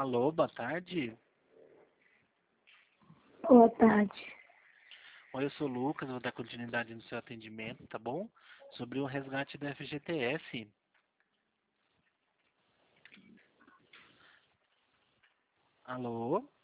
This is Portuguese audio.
Alô, boa tarde. Boa tarde. Oi, eu sou o Lucas, vou dar continuidade no seu atendimento, tá bom? Sobre o resgate da FGTS. Alô?